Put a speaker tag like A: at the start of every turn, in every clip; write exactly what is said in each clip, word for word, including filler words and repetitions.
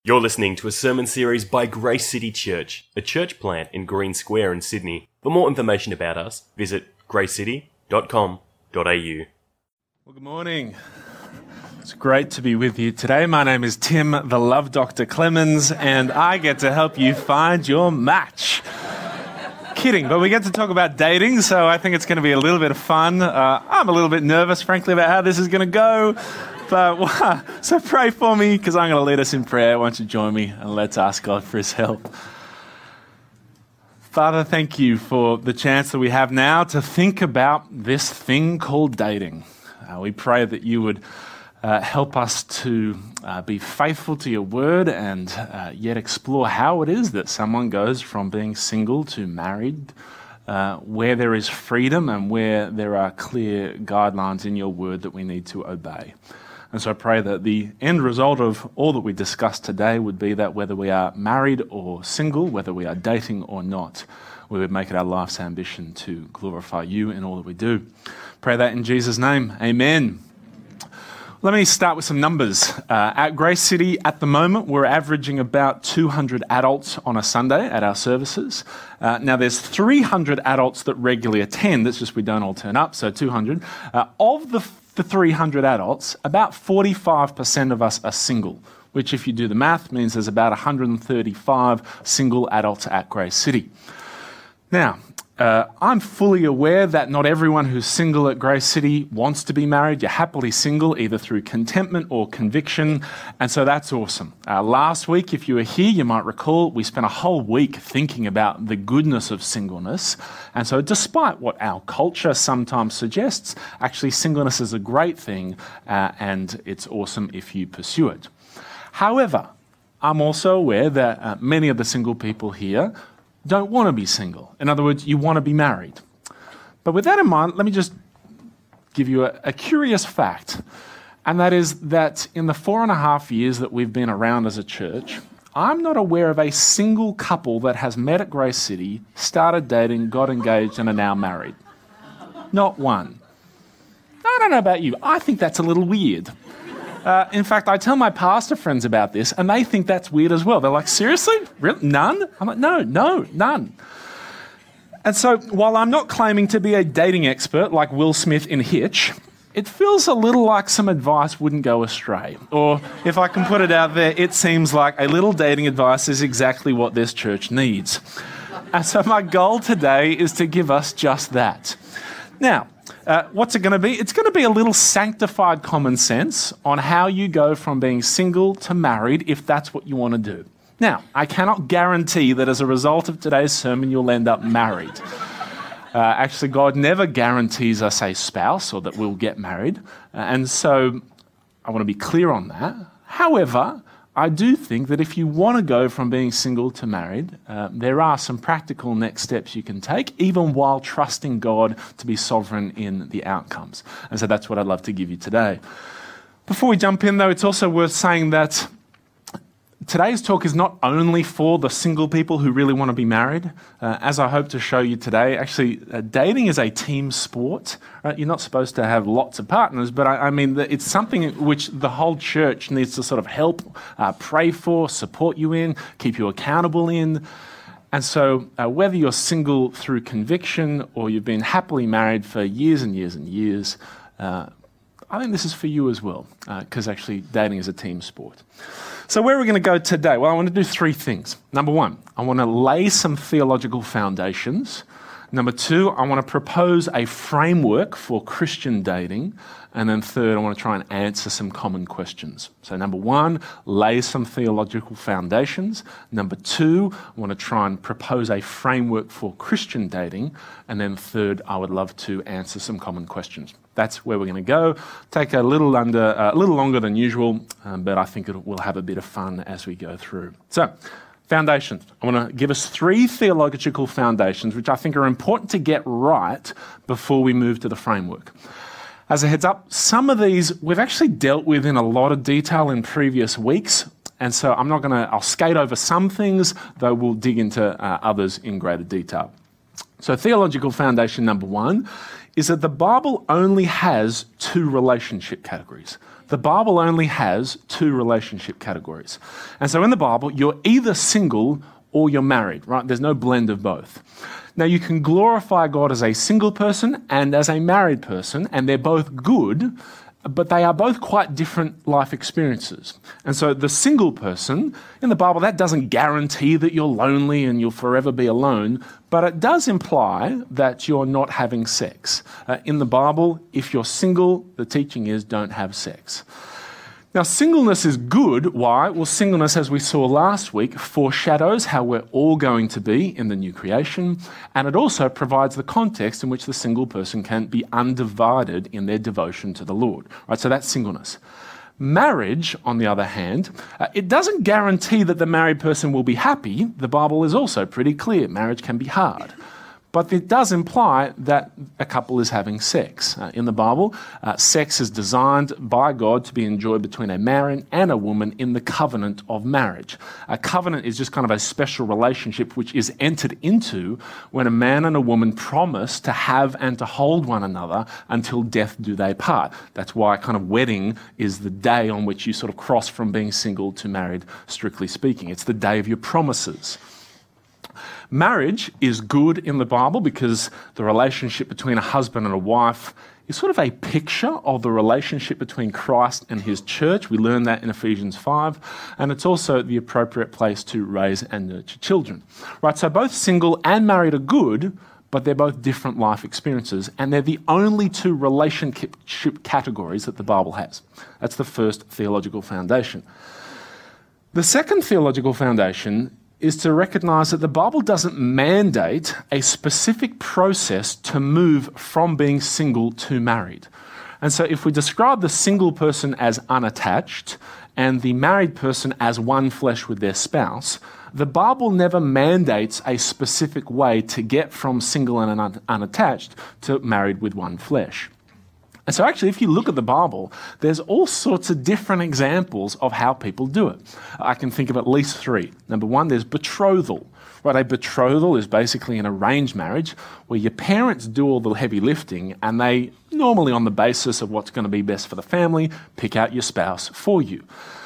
A: You're listening to a sermon series by Grace City Church, a church plant in Green Square in Sydney. For more information about us, visit grace city dot com dot a u.
B: Well, good morning. It's great to be with you today. My name is Tim, the Love Doctor Clemens, and I get to help you find your match. Kidding, but we get to talk about dating, so I think it's going to be a little bit of fun. Uh, I'm a little bit nervous, frankly, about how this is going to go. But, so pray for me, because I'm going to lead us in prayer. Why don't you join me and let's ask God for his help. Father, thank you for the chance that we have now to think about this thing called dating. Uh, we pray that you would uh, help us to uh, be faithful to your word and uh, yet explore how it is that someone goes from being single to married, uh, where there is freedom and where there are clear guidelines in your word that we need to obey. And so I pray that the end result of all that we discussed today would be that whether we are married or single, whether we are dating or not, we would make it our life's ambition to glorify you in all that we do. Pray that in Jesus' name. Amen. Let me start with some numbers. Uh, at Grace City, at the moment, we're averaging about two hundred adults on a Sunday at our services. Uh, now, there's three hundred adults that regularly attend. It's just we don't all turn up, so two hundred. Uh, of the the three hundred adults, about forty-five percent of us are single, which if you do the math means there's about one hundred thirty-five single adults at Grace City. Now, uh, I'm fully aware that not everyone who's single at Grace City wants to be married. You're happily single either through contentment or conviction, and so that's awesome. Uh, last week, if you were here, you might recall we spent a whole week thinking about the goodness of singleness, and so despite what our culture sometimes suggests, actually singleness is a great thing, uh, and it's awesome if you pursue it. However, I'm also aware that uh, many of the single people here don't want to be single. In other words, you want to be married. But with that in mind, let me just give you a, a curious fact, and that is that in the four and a half years that we've been around as a church, I'm not aware of a single couple that has met at Grace City, started dating, got engaged, and are now married. Not one. I don't know about you. I think that's a little weird. Uh, in fact, I tell my pastor friends about this, and they think that's weird as well. They're like, seriously? Really? None? I'm like, no, no, none. And so while I'm not claiming to be a dating expert like Will Smith in Hitch, it feels a little like some advice wouldn't go astray. Or if I can put it out there, it seems like a little dating advice is exactly what this church needs. And so my goal today is to give us just that. Now, Uh, what's it going to be? It's going to be a little sanctified common sense on how you go from being single to married if that's what you want to do. Now, I cannot guarantee that as a result of today's sermon you'll end up married. Uh, actually, God never guarantees us a spouse or that we'll get married. Uh, and so I want to be clear on that. However, I do think that if you want to go from being single to married, uh, there are some practical next steps you can take, even while trusting God to be sovereign in the outcomes. And so that's what I'd love to give you today. Before we jump in, though, it's also worth saying that today's talk is not only for the single people who really want to be married. Uh, as I hope to show you today, actually, uh, dating is a team sport. Right? You're not supposed to have lots of partners, but I, I mean, it's something which the whole church needs to sort of help, uh, pray for, support you in, keep you accountable in. And so uh, whether you're single through conviction or you've been happily married for years and years and years, uh, I think this is for you as well, because uh, actually dating is a team sport. So where are we going to go today? Well, I want to do three things. Number one, I want to lay some theological foundations. Number two, I want to propose a framework for Christian dating. And then third, I want to try and answer some common questions. So number one, lay some theological foundations. Number two, I want to try and propose a framework for Christian dating. And then third, I would love to answer some common questions. That's where we're going to go. Take a little under, uh, a little longer than usual, um, but I think it will have a bit of fun as we go through. So, foundations. I want to give us three theological foundations which I think are important to get right before we move to the framework. As a heads up, some of these we've actually dealt with in a lot of detail in previous weeks, and so I'm not going to, I'll skate over some things, though we'll dig into uh, others in greater detail. So theological foundation number one is that the Bible only has two relationship categories. The Bible only has two relationship categories. And so in the Bible, you're either single or you're married, right? There's no blend of both. Now, you can glorify God as a single person and as a married person, and they're both good, but they are both quite different life experiences. And so the single person, in the Bible, that doesn't guarantee that you're lonely and you'll forever be alone, but it does imply that you're not having sex. Uh, in the Bible, if you're single, the teaching is don't have sex. Now, singleness is good. Why? Well, singleness, as we saw last week, foreshadows how we're all going to be in the new creation, and it also provides the context in which the single person can be undivided in their devotion to the Lord. Right? So that's singleness. Marriage, on the other hand, uh, it doesn't guarantee that the married person will be happy. The Bible is also pretty clear. Marriage can be hard. But it does imply that a couple is having sex. Uh, in the Bible, uh, sex is designed by God to be enjoyed between a man and a woman in the covenant of marriage. A covenant is just kind of a special relationship which is entered into when a man and a woman promise to have and to hold one another until death do they part. That's why kind of wedding is the day on which you sort of cross from being single to married, strictly speaking. It's the day of your promises. Marriage is good in the Bible because the relationship between a husband and a wife is sort of a picture of the relationship between Christ and his church. We learn that in Ephesians five, and it's also the appropriate place to raise and nurture children. Right, so both single and married are good, but they're both different life experiences, and they're the only two relationship categories that the Bible has. That's the first theological foundation. The second theological foundation is to recognise that the Bible doesn't mandate a specific process to move from being single to married. And so if we describe the single person as unattached and the married person as one flesh with their spouse, the Bible never mandates a specific way to get from single and un- unattached to married with one flesh. And so actually, if you look at the Bible, there's all sorts of different examples of how people do it. I can think of at least three. Number one, there's betrothal. Right, a betrothal is basically an arranged marriage where your parents do all the heavy lifting and they, normally on the basis of what's going to be best for the family, pick out your spouse for you.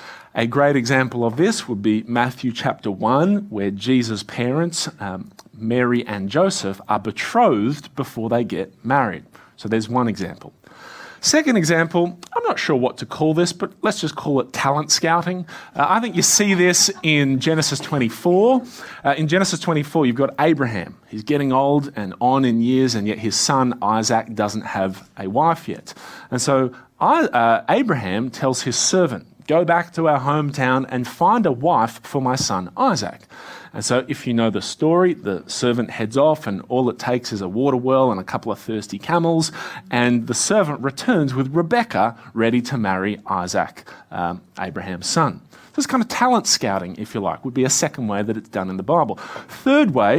B: A great example of this would be Matthew chapter one, where Jesus' parents, um, Mary and Joseph, are betrothed before they get married. So there's one example. Second example, I'm not sure what to call this, but let's just call it talent scouting. Uh, I think you see this in Genesis twenty-four. Uh, in Genesis twenty-four, you've got Abraham. He's getting old and on in years, and yet his son Isaac doesn't have a wife yet. And so I, uh, Abraham tells his servant, go back to our hometown and find a wife for my son Isaac. And so if you know the story, the servant heads off and all it takes is a water well and a couple of thirsty camels, and the servant returns with Rebekah ready to marry Isaac, um, Abraham's son. This kind of talent scouting, if you like, would be a second way that it's done in the Bible. Third way,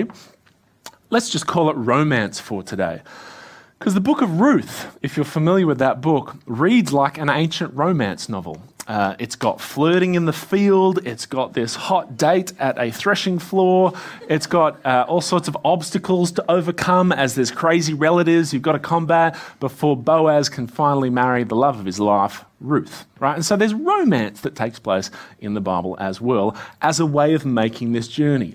B: let's just call it romance for today. Because the book of Ruth, if you're familiar with that book, reads like an ancient romance novel. Uh, it's got flirting in the field, it's got this hot date at a threshing floor, it's got uh, all sorts of obstacles to overcome as there's crazy relatives you've got to combat before Boaz can finally marry the love of his life, Ruth. Right? And so there's romance that takes place in the Bible as well as a way of making this journey.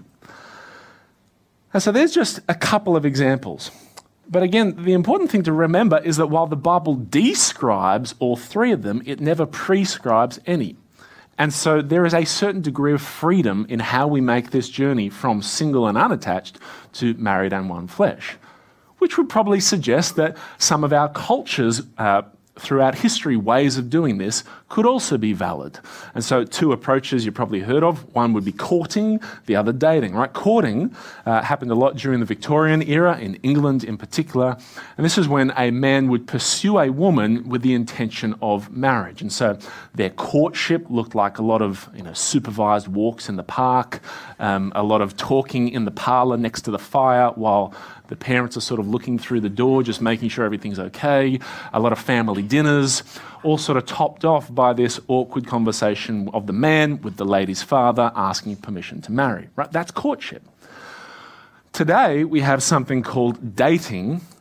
B: And so there's just a couple of examples. But again, the important thing to remember is that while the Bible describes all three of them, it never prescribes any. And so there is a certain degree of freedom in how we make this journey from single and unattached to married and one flesh, which would probably suggest that some of our cultures uh, throughout history, ways of doing this could also be valid. And so two approaches you've probably heard of. One would be courting, the other dating, right? Courting uh, happened a lot during the Victorian era, in England in particular. And this is when a man would pursue a woman with the intention of marriage. And so their courtship looked like a lot of you know, supervised walks in the park, um, a lot of talking in the parlour next to the fire while the parents are sort of looking through the door, just making sure everything's okay. A lot of family dinners, all sort of topped off by this awkward conversation of the man with the lady's father asking permission to marry. Right? That's courtship. Today, we have something called dating,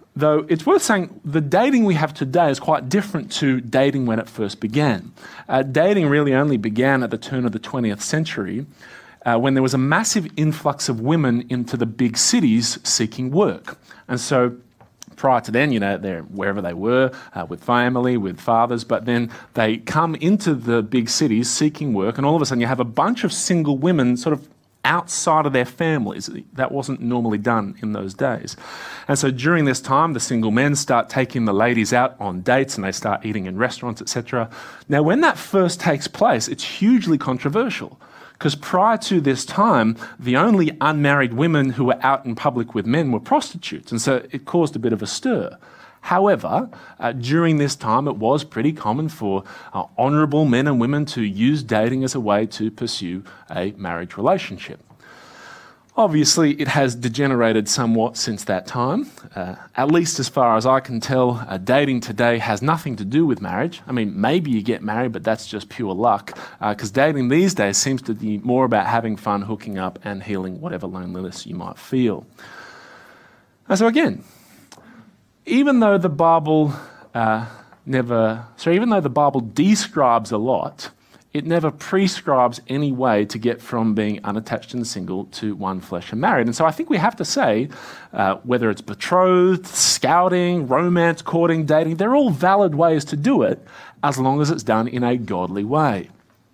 B: Though it's worth saying the dating we have today is quite different to dating when it first began. Uh, dating really only began at the turn of the twentieth century uh, when there was a massive influx of women into the big cities seeking work. And so prior to then, you know, they're wherever they were, uh, with family, with fathers, but then they come into the big cities seeking work, and all of a sudden you have a bunch of single women sort of outside of their families. That wasn't normally done in those days. And so during this time, the single men start taking the ladies out on dates and they start eating in restaurants, et cetera. Now, when that first takes place, it's hugely controversial because prior to this time, the only unmarried women who were out in public with men were prostitutes. And so it caused a bit of a stir. However, uh, during this time, it was pretty common for uh, honourable men and women to use dating as a way to pursue a marriage relationship. Obviously, it has degenerated somewhat since that time. Uh, at least as far as I can tell, uh, dating today has nothing to do with marriage. I mean, maybe you get married, but that's just pure luck, because uh, dating these days seems to be more about having fun, hooking up, and healing whatever loneliness you might feel. And so again, even though the Bible uh, never, so even though the Bible describes a lot, it never prescribes any way to get from being unattached and single to one flesh and married. And so I think we have to say, uh, whether it's betrothed, scouting, romance, courting, dating, they're all valid ways to do it as long as it's done in a godly way.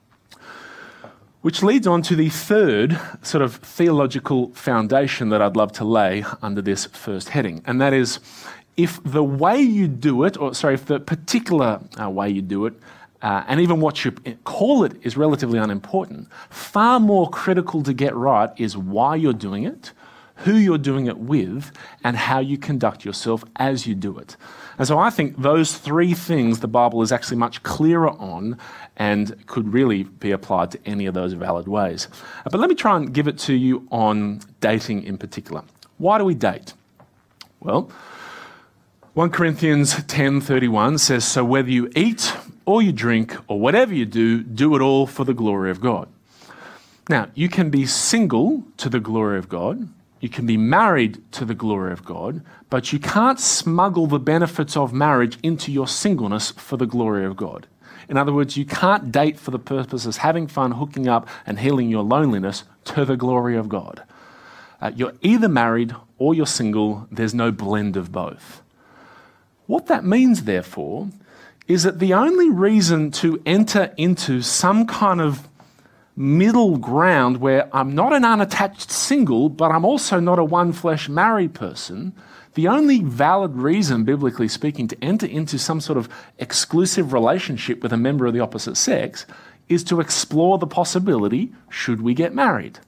B: Which leads on to the third sort of theological foundation that I'd love to lay under this first heading, and that is, if the way you do it, or sorry, if the particular uh, way you do it, uh, and even what you call it is relatively unimportant, far more critical to get right is why you're doing it, who you're doing it with, and how you conduct yourself as you do it. And so I think those three things the Bible is actually much clearer on and could really be applied to any of those valid ways. Uh, but let me try and give it to you on dating in particular. Why do we date? Well, First Corinthians ten thirty-one says, "So whether you eat or you drink or whatever you do, do it all for the glory of God." Now, you can be single to the glory of God, you can be married to the glory of God, but you can't smuggle the benefits of marriage into your singleness for the glory of God. In other words, you can't date for the purposes of having fun, hooking up, and healing your loneliness to the glory of God. Uh, you're either married or you're single. There's no blend of both. What that means, therefore, is that the only reason to enter into some kind of middle ground where I'm not an unattached single, but I'm also not a one-flesh married person, the only valid reason, biblically speaking, to enter into some sort of exclusive relationship with a member of the opposite sex is to explore the possibility, should we get married?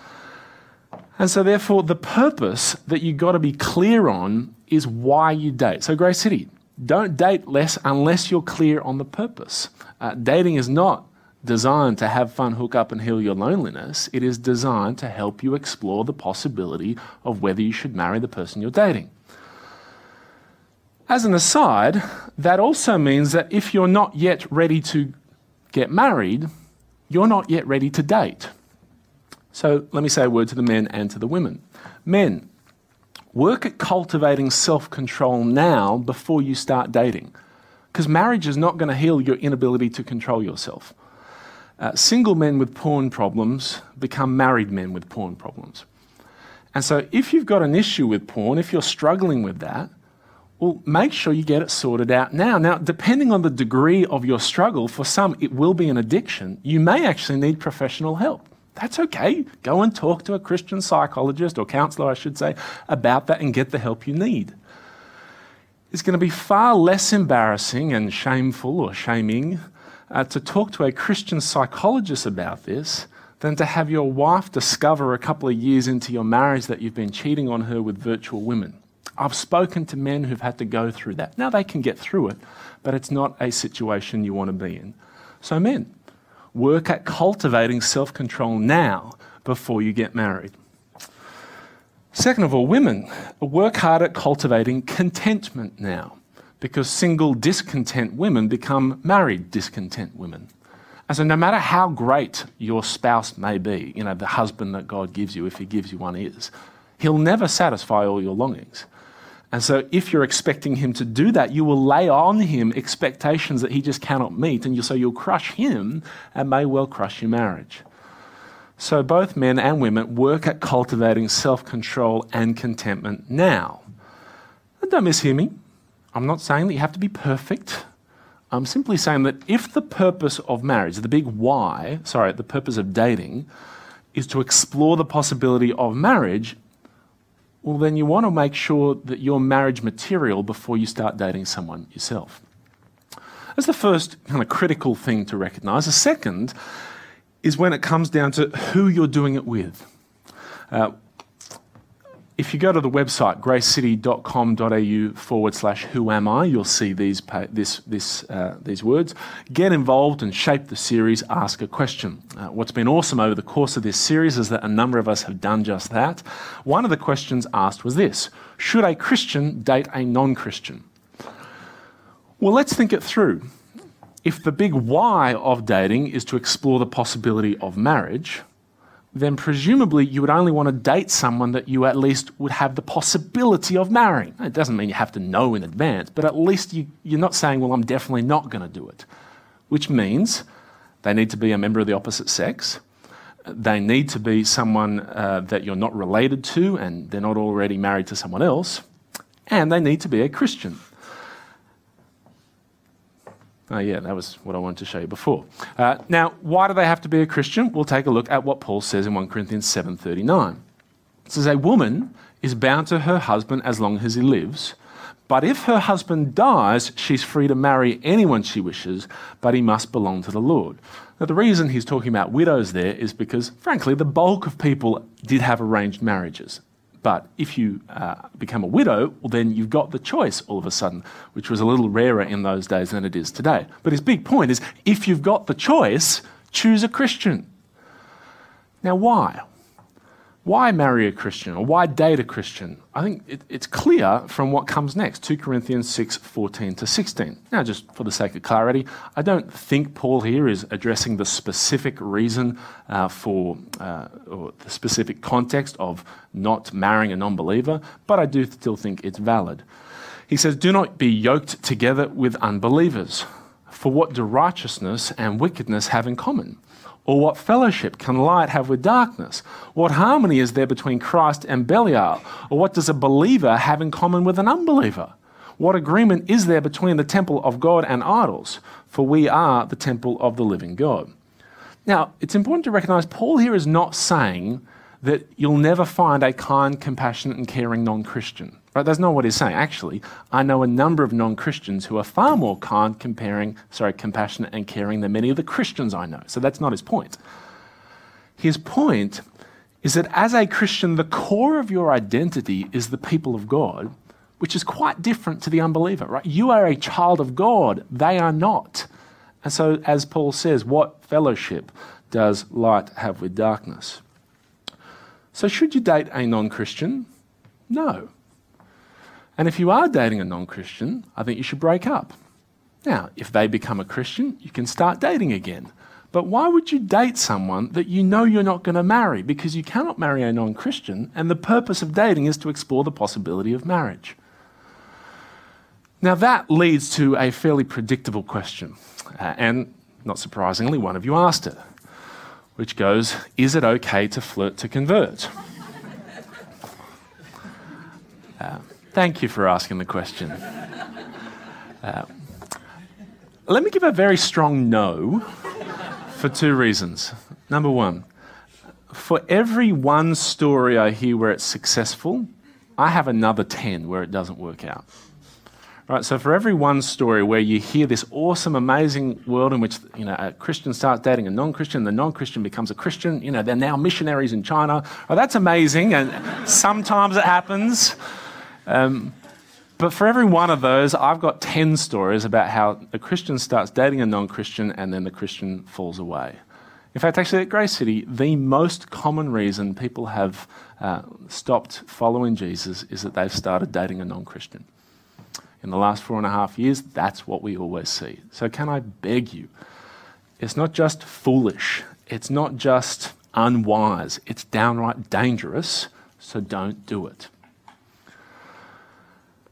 B: And so therefore, the purpose that you've got to be clear on is why you date. So Grace City, don't date less unless you're clear on the purpose. Uh, dating is not designed to have fun, hook up, and heal your loneliness. It is designed to help you explore the possibility of whether you should marry the person you're dating. As an aside, that also means that if you're not yet ready to get married, you're not yet ready to date. So let me say a word to the men and to the women. Men, work at cultivating self-control now before you start dating, because marriage is not going to heal your inability to control yourself. Uh, single men with porn problems become married men with porn problems. And so if you've got an issue with porn, if you're struggling with that, well, make sure you get it sorted out now. Now, depending on the degree of your struggle, for some it will be an addiction. You may actually need professional help. That's okay. Go and talk to a Christian psychologist or counsellor, I should say, about that and get the help you need. It's going to be far less embarrassing and shameful or shaming uh, to talk to a Christian psychologist about this than to have your wife discover a couple of years into your marriage that you've been cheating on her with virtual women. I've spoken to men who've had to go through that. Now they can get through it, but it's not a situation you want to be in. So men, work at cultivating self-control now before you get married. Second of all, women, work hard at cultivating contentment now, because single discontent women become married discontent women. And so no matter how great your spouse may be, you know, the husband that God gives you, if he gives you one, is, he'll never satisfy all your longings. And so if you're expecting him to do that, you will lay on him expectations that he just cannot meet, and you, so you'll crush him and may well crush your marriage. So both men and women work at cultivating self-control and contentment now. And don't mishear me. I'm not saying that you have to be perfect. I'm simply saying that if the purpose of marriage, the big why, sorry, the purpose of dating, is to explore the possibility of marriage, well, then you want to make sure that you're marriage material before you start dating someone yourself. That's the first kind of critical thing to recognise. The second is when it comes down to who you're doing it with. Uh, if you go to the website, gracecity.com.au forward slash who am I, you'll see these, this, this, uh, these words. Get involved and shape the series, ask a question. Uh, what's been awesome over the course of this series is that a number of us have done just that. One of the questions asked was this: should a Christian date a non-Christian? Well, let's think it through. If the big why of dating is to explore the possibility of marriage, then presumably you would only want to date someone that you at least would have the possibility of marrying. It doesn't mean you have to know in advance, but at least you, you're not saying, well, I'm definitely not going to do it, which means they need to be a member of the opposite sex. They need to be someone uh, that you're not related to and they're not already married to someone else, and they need to be a Christian. Oh yeah, that was what I wanted to show you before. Uh, now, why do they have to be a Christian? We'll take a look at what Paul says in First Corinthians seven thirty-nine. It says, a woman is bound to her husband as long as he lives, but if her husband dies, she's free to marry anyone she wishes, but he must belong to the Lord. Now, the reason he's talking about widows there is because, frankly, the bulk of people did have arranged marriages. But if you uh, become a widow, well, then you've got the choice all of a sudden, which was a little rarer in those days than it is today. But his big point is, if you've got the choice, choose a Christian. Now, why? Why marry a Christian, or why date a Christian? I think it, it's clear from what comes next, Second Corinthians six fourteen to sixteen. Now, just for the sake of clarity, I don't think Paul here is addressing the specific reason uh, for, uh, or the specific context of not marrying a non-believer, but I do still think it's valid. He says, do not be yoked together with unbelievers. For what do righteousness and wickedness have in common? Or what fellowship can light have with darkness? What harmony is there between Christ and Belial? Or what does a believer have in common with an unbeliever? What agreement is there between the temple of God and idols? For we are the temple of the living God. Now, it's important to recognize Paul here is not saying that you'll never find a kind, compassionate and caring non-Christian. Right? That's not what he's saying. Actually, I know a number of non-Christians who are far more kind, comparing, sorry, compassionate and caring than many of the Christians I know. So that's not his point. His point is that as a Christian, the core of your identity is the people of God, which is quite different to the unbeliever. Right? You are a child of God. They are not. And so, as Paul says, what fellowship does light have with darkness? So should you date a non-Christian? No. And if you are dating a non-Christian, I think you should break up. Now, if they become a Christian, you can start dating again. But why would you date someone that you know you're not going to marry? Because you cannot marry a non-Christian, and the purpose of dating is to explore the possibility of marriage. Now, that leads to a fairly predictable question. Uh, and, not surprisingly, one of you asked it, which goes, is it okay to flirt to convert? uh, Thank you for asking the question. Uh, let me give a very strong no for two reasons. Number one, for every one story I hear where it's successful, I have another ten where it doesn't work out. Right, so for every one story where you hear this awesome, amazing world in which, you know, a Christian starts dating a non-Christian, the non-Christian becomes a Christian, you know, they're now missionaries in China. Oh, that's amazing, and sometimes it happens. Um, but for every one of those, I've got ten stories about how a Christian starts dating a non-Christian and then the Christian falls away. In fact, actually at Grace City, the most common reason people have uh, stopped following Jesus is that they've started dating a non-Christian. In the last four and a half years, that's what we always see. So can I beg you, it's not just foolish, it's not just unwise, it's downright dangerous, so don't do it.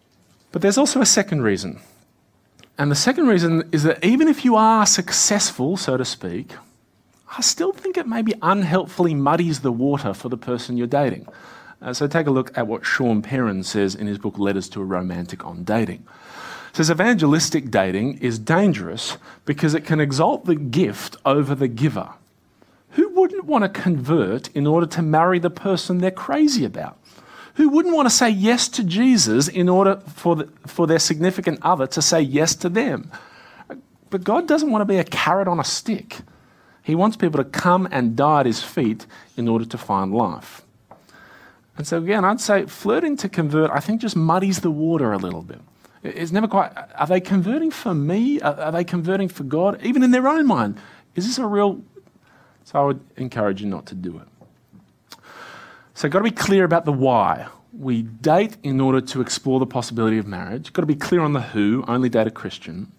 B: But there's also a second reason. And the second reason is that even if you are successful, so to speak, I still think it maybe unhelpfully muddies the water for the person you're dating. Uh, so take a look at what Sean Perrin says in his book, Letters to a Romantic on Dating. It says evangelistic dating is dangerous because it can exalt the gift over the giver. Who wouldn't want to convert in order to marry the person they're crazy about? Who wouldn't want to say yes to Jesus in order for, the, for their significant other to say yes to them? But God doesn't want to be a carrot on a stick. He wants people to come and die at his feet in order to find life. And so again, I'd say flirting to convert, I think, just muddies the water a little bit. It's never quite, are they converting for me? Are, are they converting for God? Even in their own mind, is this a real... So I would encourage you not to do it. So you've got to be clear about the why. We date in order to explore the possibility of marriage. You've got to be clear on the who, only date a Christian.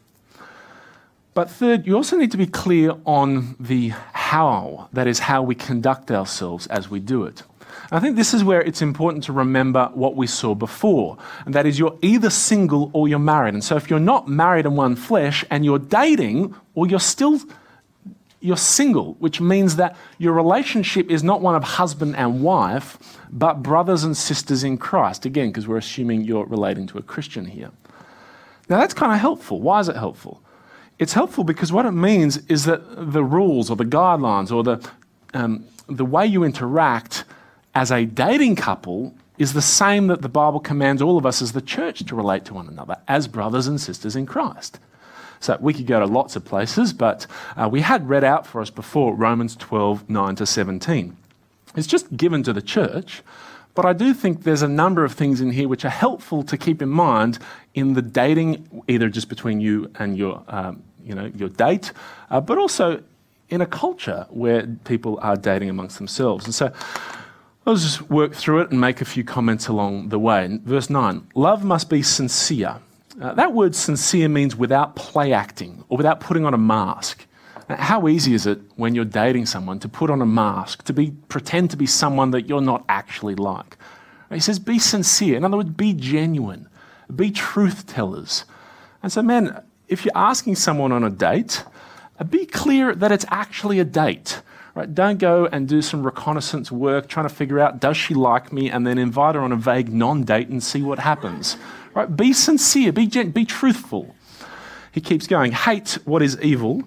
B: But third, you also need to be clear on the how, that is how we conduct ourselves as we do it. I think this is where it's important to remember what we saw before, and that is you're either single or you're married. And so if you're not married in one flesh and you're dating, or you're still you're single, which means that your relationship is not one of husband and wife, but brothers and sisters in Christ. Again, because we're assuming you're relating to a Christian here. Now that's kind of helpful. Why is it helpful? It's helpful because what it means is that the rules or the guidelines or the um, the way you interact as a dating couple is the same that the Bible commands all of us as the church to relate to one another, as brothers and sisters in Christ. So we could go to lots of places, but uh, we had read out for us before Romans twelve, nine to seventeen. It's just given to the church, but I do think there's a number of things in here which are helpful to keep in mind in the dating, either just between you and your, um, you know, your date, uh, but also in a culture where people are dating amongst themselves. And so I'll just work through it and make a few comments along the way. Verse nine, love must be sincere. Uh, that word sincere means without play acting or without putting on a mask. Now, how easy is it when you're dating someone to put on a mask, to be pretend to be someone that you're not actually like? He says be sincere. In other words, be genuine. Be truth tellers. And so, man, if you're asking someone on a date, uh, be clear that it's actually a date. Right? Don't go and do some reconnaissance work trying to figure out, does she like me, and then invite her on a vague non-date and see what happens. Right? Be sincere, be gen- be truthful. He keeps going, hate what is evil,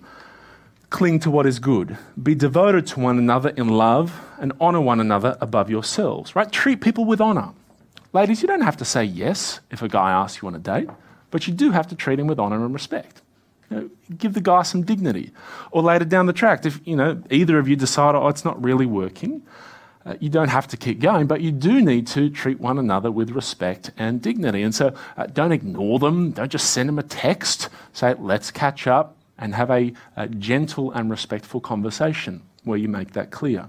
B: cling to what is good. Be devoted to one another in love and honour one another above yourselves. Right? Treat people with honour. Ladies, you don't have to say yes if a guy asks you on a date, but you do have to treat him with honour and respect. You know, give the guy some dignity. Or later down the track, if you know either of you decide, oh, it's not really working, Uh, you don't have to keep going, but you do need to treat one another with respect and dignity. And so uh, don't ignore them. Don't just send them a text. Say, let's catch up and have a, a gentle and respectful conversation where you make that clear.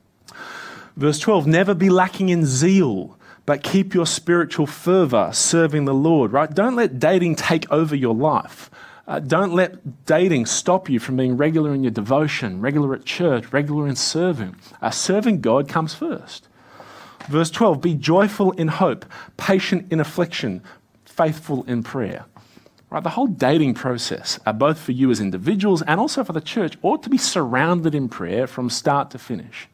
B: Verse twelve, never be lacking in zeal, but keep your spiritual fervour serving the Lord, right? Don't let dating take over your life. Uh, don't let dating stop you from being regular in your devotion, regular at church, regular in serving. Uh, serving God comes first. Verse twelve, be joyful in hope, patient in affliction, faithful in prayer. Right, the whole dating process, uh, both for you as individuals and also for the church, ought to be surrounded in prayer from start to finish.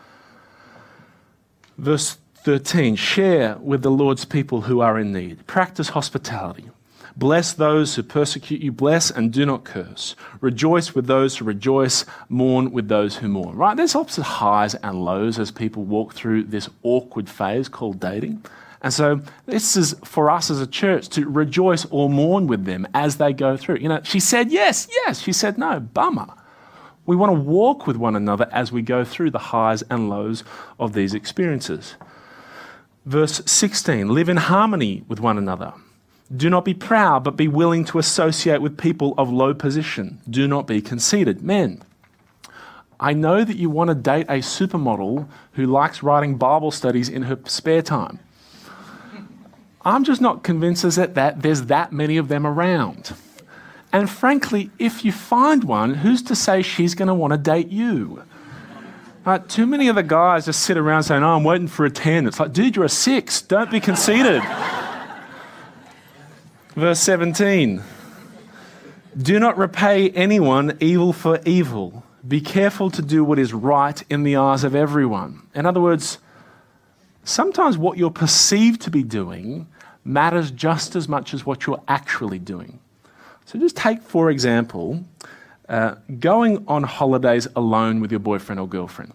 B: Verse thirteen, share with the Lord's people who are in need. Practice hospitality. Bless those who persecute you, bless and do not curse. Rejoice with those who rejoice, mourn with those who mourn. Right? There's opposite highs and lows as people walk through this awkward phase called dating. And so this is for us as a church to rejoice or mourn with them as they go through. You know, she said yes, yes. She said no, bummer. We want to walk with one another as we go through the highs and lows of these experiences. Verse sixteen, live in harmony with one another. Do not be proud, but be willing to associate with people of low position. Do not be conceited. Men, I know that you want to date a supermodel who likes writing Bible studies in her spare time. I'm just not convinced that, that there's that many of them around. And frankly, if you find one, who's to say she's going to want to date you? Uh, too many of the guys just sit around saying, oh, I'm waiting for a ten. It's like, dude, you're a six. Don't be conceited. Verse seventeen. Do not repay anyone evil for evil. Be careful to do what is right in the eyes of everyone. In other words, sometimes what you're perceived to be doing matters just as much as what you're actually doing. So just take, for example, uh, going on holidays alone with your boyfriend or girlfriend.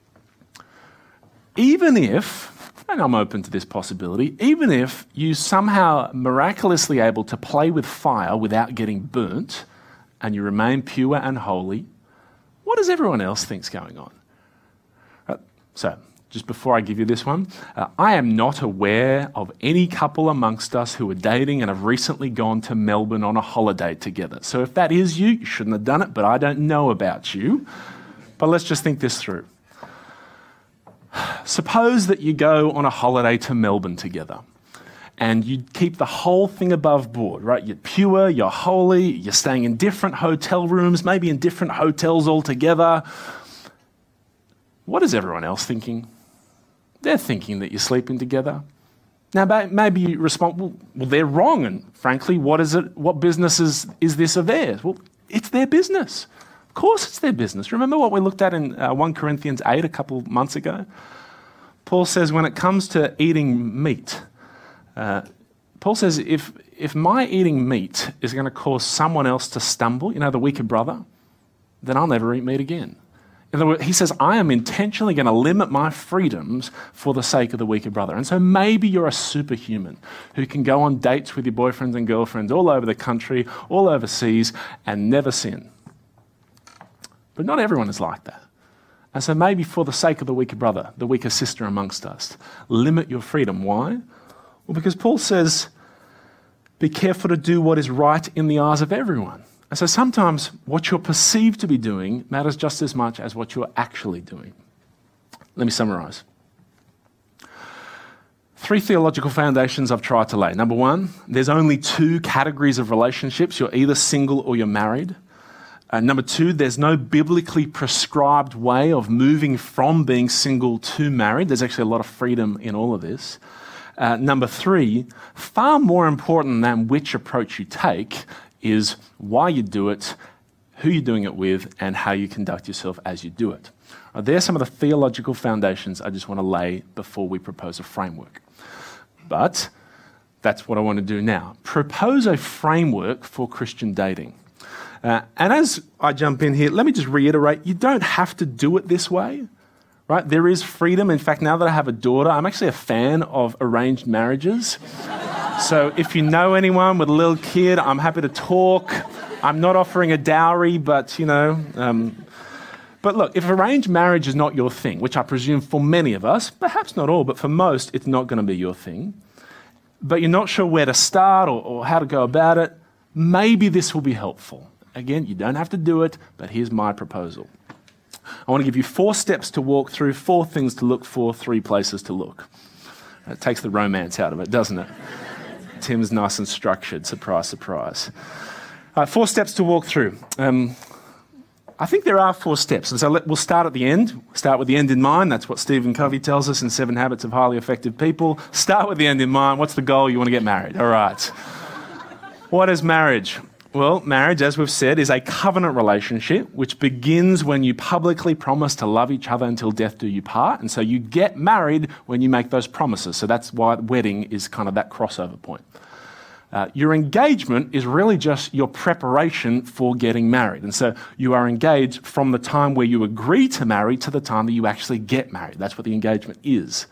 B: Even if, and I'm open to this possibility, even if you somehow miraculously able to play with fire without getting burnt and you remain pure and holy, what does everyone else think's going on? Uh, so, just before I give you this one, uh, I am not aware of any couple amongst us who are dating and have recently gone to Melbourne on a holiday together. So if that is you, you shouldn't have done it, but I don't know about you. But let's just think this through. Suppose that you go on a holiday to Melbourne together and you keep the whole thing above board, right? You're pure, you're holy, you're staying in different hotel rooms, maybe in different hotels altogether. What is everyone else thinking? They're thinking that you're sleeping together. Now, maybe you respond, well, well they're wrong, and frankly, what is it? What business is, is this of theirs? Well, it's their business. Of course it's their business. Remember what we looked at in uh, First Corinthians eight a couple of months ago? Paul says when it comes to eating meat, uh, Paul says if, if my eating meat is going to cause someone else to stumble, you know, the weaker brother, then I'll never eat meat again. In other words, he says, I am intentionally going to limit my freedoms for the sake of the weaker brother. And so maybe you're a superhuman who can go on dates with your boyfriends and girlfriends all over the country, all overseas, and never sin. But not everyone is like that. And so maybe for the sake of the weaker brother, the weaker sister amongst us, limit your freedom. Why? Well, because Paul says, be careful to do what is right in the eyes of everyone. And so sometimes what you're perceived to be doing matters just as much as what you're actually doing. Let me summarize. Three theological foundations I've tried to lay. Number one, there's only two categories of relationships. You're either single or you're married. Uh, number two, there's no biblically prescribed way of moving from being single to married. There's actually a lot of freedom in all of this. Uh, number three, far more important than which approach you take is why you do it, who you're doing it with, and how you conduct yourself as you do it. Uh, there are some of the theological foundations I just want to lay before we propose a framework. But that's what I want to do now. Propose a framework for Christian dating. Uh, and as I jump in here, let me just reiterate, you don't have to do it this way, right? There is freedom. In fact, now that I have a daughter, I'm actually a fan of arranged marriages. So if you know anyone with a little kid, I'm happy to talk. I'm not offering a dowry, but, you know... Um, but look, if arranged marriage is not your thing, which I presume for many of us, perhaps not all, but for most, it's not going to be your thing, but you're not sure where to start or, or how to go about it, maybe this will be helpful. Again, you don't have to do it, but here's my proposal. I want to give you four steps to walk through, four things to look for, three places to look. It takes the romance out of it, doesn't it? Tim's nice and structured. Surprise, surprise. Uh, four steps to walk through. Um, I think there are four steps. And so let, we'll start at the end. Start with the end in mind. That's what Stephen Covey tells us in Seven Habits of Highly Effective People. Start with the end in mind. What's the goal? You want to get married. All right. What is marriage? Well, marriage, as we've said, is a covenant relationship which begins when you publicly promise to love each other until death do you part. And so you get married when you make those promises. So that's why wedding is kind of that crossover point. Uh, your engagement is really just your preparation for getting married. And so you are engaged from the time where you agree to marry to the time that you actually get married. That's what the engagement is.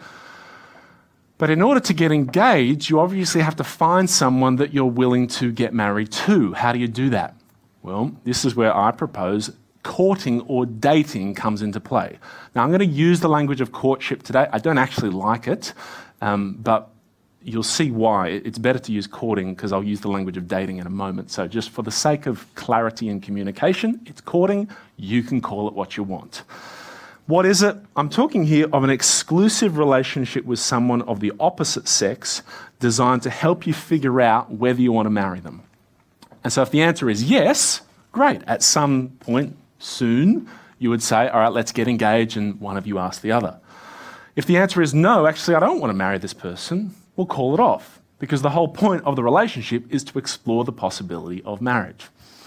B: But in order to get engaged, you obviously have to find someone that you're willing to get married to. How do you do that? Well, this is where I propose courting or dating comes into play. Now, I'm going to use the language of courtship today. I don't actually like it, um, but you'll see why. It's better to use courting because I'll use the language of dating in a moment. So just for the sake of clarity and communication, it's courting. You can call it what you want. What is it? I'm talking here of an exclusive relationship with someone of the opposite sex designed to help you figure out whether you want to marry them. And so if the answer is yes, great. At some point soon, you would say, all right, let's get engaged, and one of you asks the other. If the answer is no, actually, I don't want to marry this person, we'll call it off because the whole point of the relationship is to explore the possibility of marriage.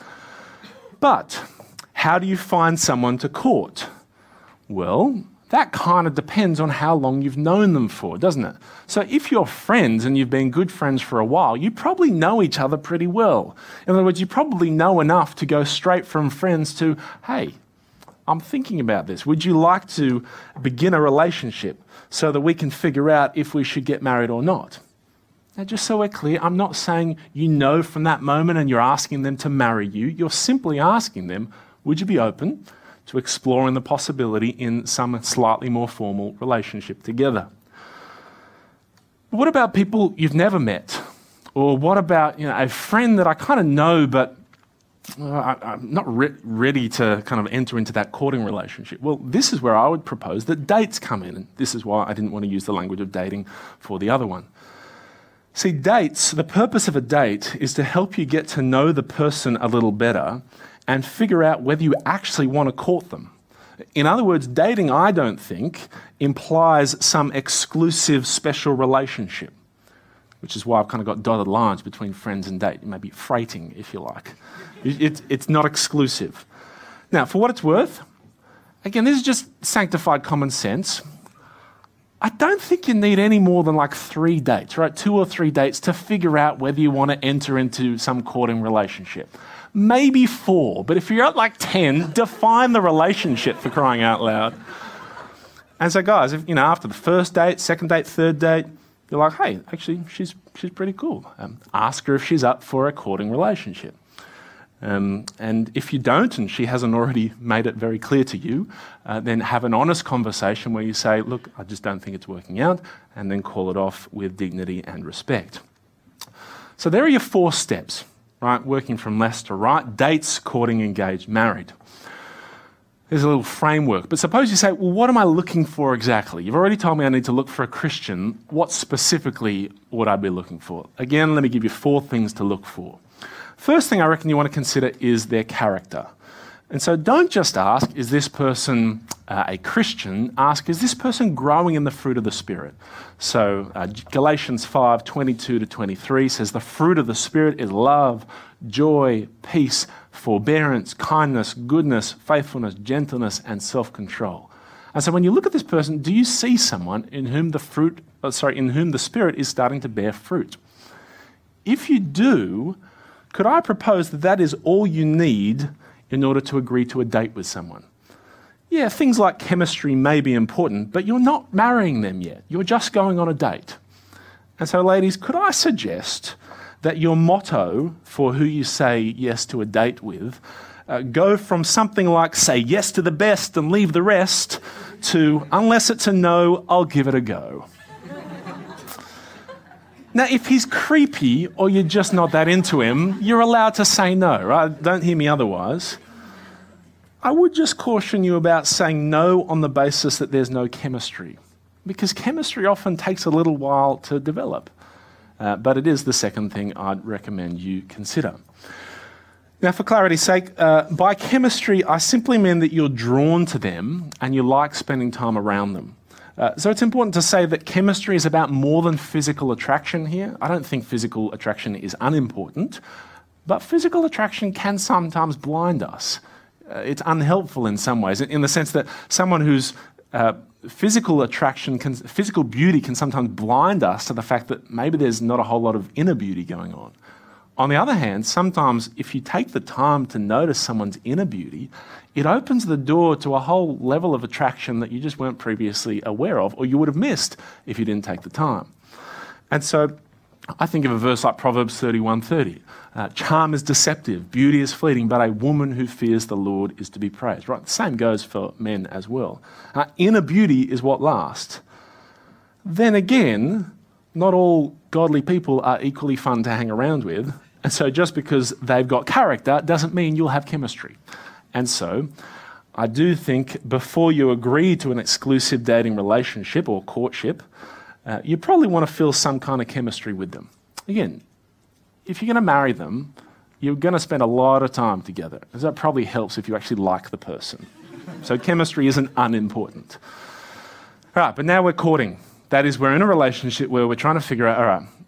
B: But how do you find someone to court? Well, that kind of depends on how long you've known them for, doesn't it? So if you're friends and you've been good friends for a while, you probably know each other pretty well. In other words, you probably know enough to go straight from friends to, hey, I'm thinking about this. Would you like to begin a relationship so that we can figure out if we should get married or not? Now, just so we're clear, I'm not saying you know from that moment and you're asking them to marry you. You're simply asking them, would you be open to exploring the possibility in some slightly more formal relationship together? What about people you've never met? Or what about, you know, a friend that I kind of know, but uh, I, I'm not re- ready to kind of enter into that courting relationship? Well, this is where I would propose that dates come in. And this is why I didn't want to use the language of dating for the other one. See, dates, the purpose of a date is to help you get to know the person a little better and figure out whether you actually want to court them. In other words, dating, I don't think, implies some exclusive special relationship, which is why I've kind of got dotted lines between friends and date. It may be freighting, if you like. It, it's not exclusive. Now, for what it's worth, again, this is just sanctified common sense. I don't think you need any more than like three dates, right? Two or three dates to figure out whether you want to enter into some courting relationship. Maybe four, but if you're at like ten, define the relationship, for crying out loud. And so guys, if, you know, after the first date, second date, third date, you're like, hey, actually, she's she's pretty cool. Um, ask her if she's up for a courting relationship. Um, and if you don't, and she hasn't already made it very clear to you, uh, then have an honest conversation where you say, look, I just don't think it's working out, and then call it off with dignity and respect. So there are your four steps. Right, working from left to right, dates, courting, engaged, married. There's a little framework. But suppose you say, well, what am I looking for exactly? You've already told me I need to look for a Christian. What specifically would I be looking for? Again, let me give you four things to look for. First thing I reckon you want to consider is their character. And so don't just ask, is this person uh, a Christian? Ask, is this person growing in the fruit of the Spirit? So uh, Galatians five, twenty-two to twenty-three says, the fruit of the Spirit is love, joy, peace, forbearance, kindness, goodness, faithfulness, gentleness, and self-control. And so when you look at this person, do you see someone in whom the fruit, uh, sorry, in whom the Spirit is starting to bear fruit? If you do, could I propose that that is all you need in order to agree to a date with someone? Yeah, things like chemistry may be important, but you're not marrying them yet. You're just going on a date. And so, ladies, could I suggest that your motto for who you say yes to a date with uh, go from something like, say yes to the best and leave the rest, to, unless it's a no, I'll give it a go. Now, if he's creepy or you're just not that into him, you're allowed to say no, right? Don't hear me otherwise. I would just caution you about saying no on the basis that there's no chemistry, because chemistry often takes a little while to develop. Uh, but it is the second thing I'd recommend you consider. Now, for clarity's sake, uh, by chemistry, I simply mean that you're drawn to them and you like spending time around them. Uh, so it's important to say that chemistry is about more than physical attraction here. I don't think physical attraction is unimportant, but physical attraction can sometimes blind us. Uh, it's unhelpful in some ways, in the sense that someone whose uh, physical attraction, can, physical beauty can sometimes blind us to the fact that maybe there's not a whole lot of inner beauty going on. On the other hand, sometimes if you take the time to notice someone's inner beauty, it opens the door to a whole level of attraction that you just weren't previously aware of, or you would have missed if you didn't take the time. And so I think of a verse like Proverbs thirty-one thirty. Uh, Charm is deceptive, beauty is fleeting, but a woman who fears the Lord is to be praised. Right? The same goes for men as well. Uh, inner beauty is what lasts. Then again, not all godly people are equally fun to hang around with. And so just because they've got character doesn't mean you'll have chemistry. And so I do think before you agree to an exclusive dating relationship or courtship, uh, you probably want to feel some kind of chemistry with them. Again, if you're going to marry them, you're going to spend a lot of time together. And that probably helps if you actually like the person. So chemistry isn't unimportant. All right, but now we're courting. That is, we're in a relationship where we're trying to figure out, all right,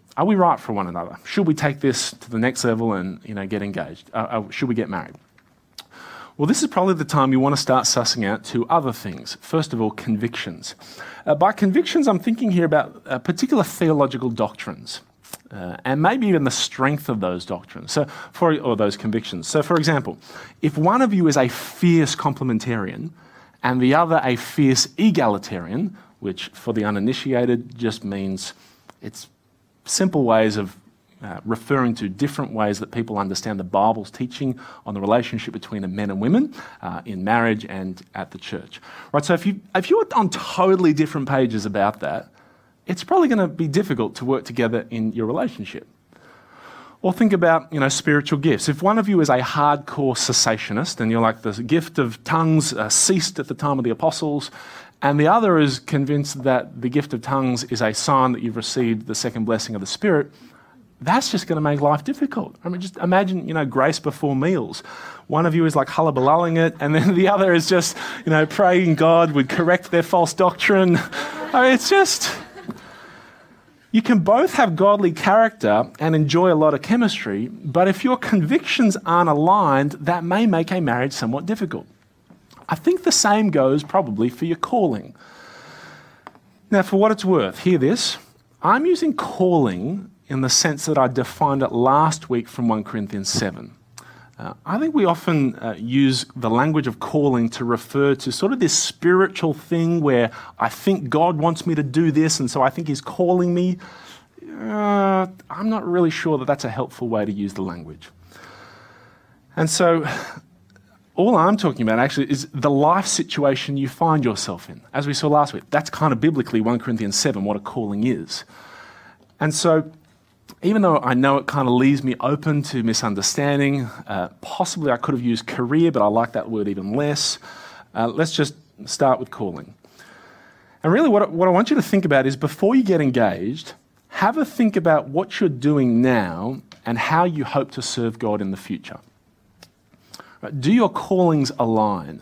B: Are we right for one another? Should we take this to the next level and, you know, get engaged? Uh, uh, should we get married? Well, this is probably the time you want to start sussing out two other things. First of all, convictions. Uh, by convictions, I'm thinking here about uh, particular theological doctrines. Uh, and maybe even the strength of those doctrines, so for or those convictions. So, for example, if one of you is a fierce complementarian and the other a fierce egalitarian, which for the uninitiated just means it's simple ways of uh, referring to different ways that people understand the Bible's teaching on the relationship between men and women uh, in marriage and at the church. Right. So, if you if you're on totally different pages about that, it's probably going to be difficult to work together in your relationship. Or think about, you know, spiritual gifts. If one of you is a hardcore cessationist and you're like, the gift of tongues uh, ceased at the time of the apostles, and the other is convinced that the gift of tongues is a sign that you've received the second blessing of the Spirit, that's just going to make life difficult. I mean, just imagine, you know, grace before meals. One of you is like hullabalulling it, and then the other is just, you know, praying God would correct their false doctrine. I mean, it's just... You can both have godly character and enjoy a lot of chemistry, but if your convictions aren't aligned, that may make a marriage somewhat difficult. I think the same goes probably for your calling. Now, for what it's worth, hear this. I'm using calling in the sense that I defined it last week from First Corinthians seven. Uh, I think we often uh, use the language of calling to refer to sort of this spiritual thing where I think God wants me to do this, and so I think He's calling me. Uh, I'm not really sure that that's a helpful way to use the language. And so all I'm talking about actually is the life situation you find yourself in. As we saw last week, that's kind of biblically First Corinthians seven, what a calling is. And so even though I know it kind of leaves me open to misunderstanding, uh, possibly I could have used career, but I like that word even less. Uh, let's just start with calling. And really what, what I want you to think about is before you get engaged, have a think about what you're doing now and how you hope to serve God in the future. Right, do your callings align?